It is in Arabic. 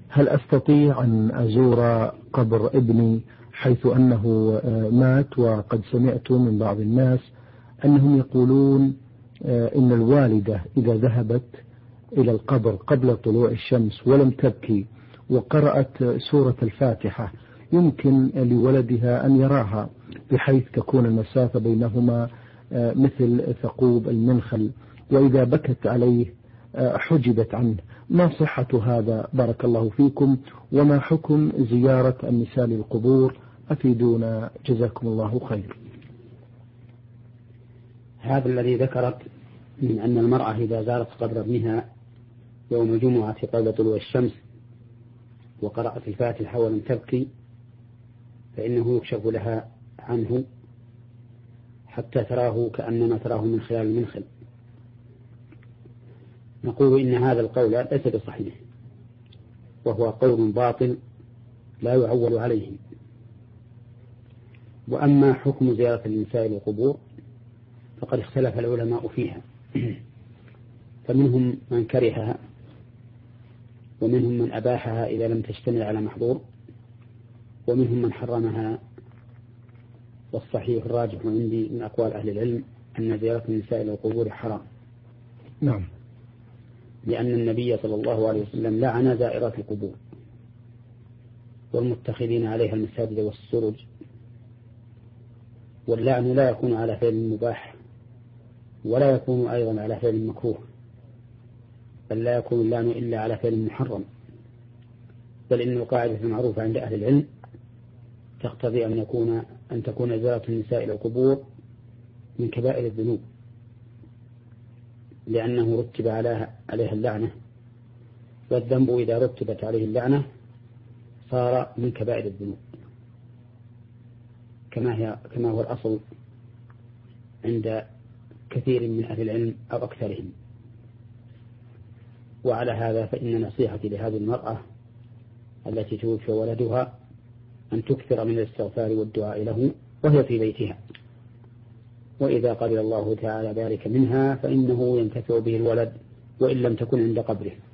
هل أستطيع أن أزور قبر ابني حيث أنه مات؟ وقد سمعت من بعض الناس أنهم يقولون إن الوالدة إذا ذهبت إلى القبر قبل طلوع الشمس ولم تبكي وقرأت سورة الفاتحة يمكن لولدها أن يراها، بحيث تكون المسافة بينهما مثل ثقوب المنخل، وإذا بكت عليه حجبت عنه. ما صحة هذا بارك الله فيكم؟ وما حكم زيارة النساء للقبور؟ أفيدونا جزاكم الله خير. هذا الذي ذكرت من أن المرأة إذا زارت قبر ابنها يوم الجمعة قبل طلوع الشمس وقرأت الفاتحة ولم تبكي فإنه يكشف لها عنه حتى تراه كأنما تراه من خلال المنخل. نقول إن هذا القول ليس بصحيح، وهو قول باطل لا يعول عليه. وأما حكم زيارة النساء للقبور فقد اختلف العلماء فيها، فمنهم من كرهها ومنهم من أباحها إذا لم تشتمل على محظور ومنهم من حرمها. والصحيح الراجح عندي من أقوال أهل العلم أن زيارة النساء للقبور حرام. نعم. لأن النبي صلى الله عليه وسلم لعن زائرات القبور والمتخذين عليها المساجد والسرج. واللعن لا يكون على فعل مباح ولا يكون أيضا على فعل مكروه، بل لا يكون اللعن إلا على فعل محرم. بل إن القاعدة المعروفة عند أهل العلم تقتضي أن تكون زيارة النساء إلى القبور من كبائر الذنوب، لأنه رتب عليها اللعنة، والذنب إذا رتبت عليه اللعنة صار من كبائر الذنوب كما هو الأصل عند كثير من أهل العلم أو أكثرهم. وعلى هذا فإن نصيحتي لهذه المرأة التي توفي ولدها أن تكثر من الاستغفار والدعاء له وهي في بيتها، وإذا قبل الله تعالى ذلك منها فإنه ينتفع به الولد وإن لم تكن عند قبره.